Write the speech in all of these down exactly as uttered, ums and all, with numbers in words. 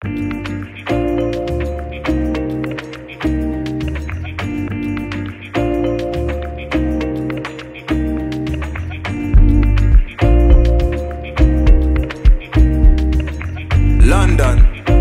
London.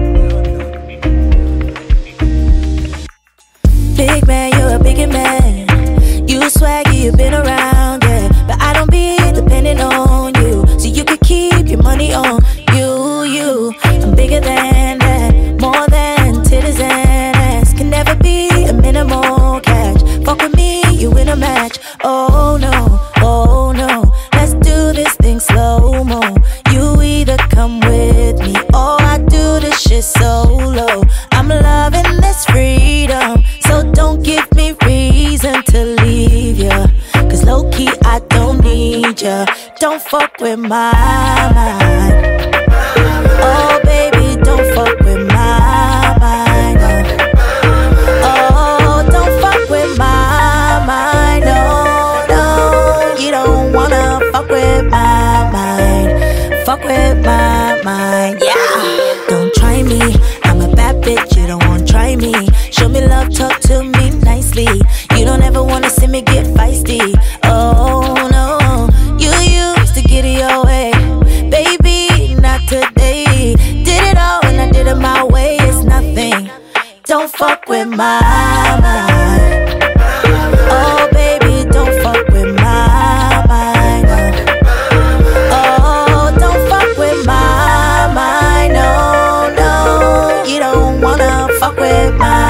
Big man, you're a bigger man. You swaggy, you've been around, yeah. But I don't be depending on you, so you could keep your money on you, you. I'm bigger than that, more than titties and ass. Can never be a minimal catch. Fuck with me, you win a match. Oh no, oh no. Let's do this thing slow-mo. You either come with me or I do this shit solo. I'm loving this freedom, so don't give me reason to leave ya. Cause low-key I don't need ya. Don't fuck with my mind. Oh baby, don't fuck with my mind, no. Oh, don't fuck with my mind, no, no. You don't wanna fuck with my mind. Fuck with my mind, yeah. Don't try me, I'm a bad bitch, you don't wanna try me. Show me love, talk to me nicely. You don't ever wanna see me get feisty. Oh no, you used to get it your way. Baby, not today. Did it all and I did it my way, it's nothing. Don't fuck with my mind. Oh baby, don't fuck with my mind, no. Oh, don't fuck with my mind, no, no. You don't wanna fuck with my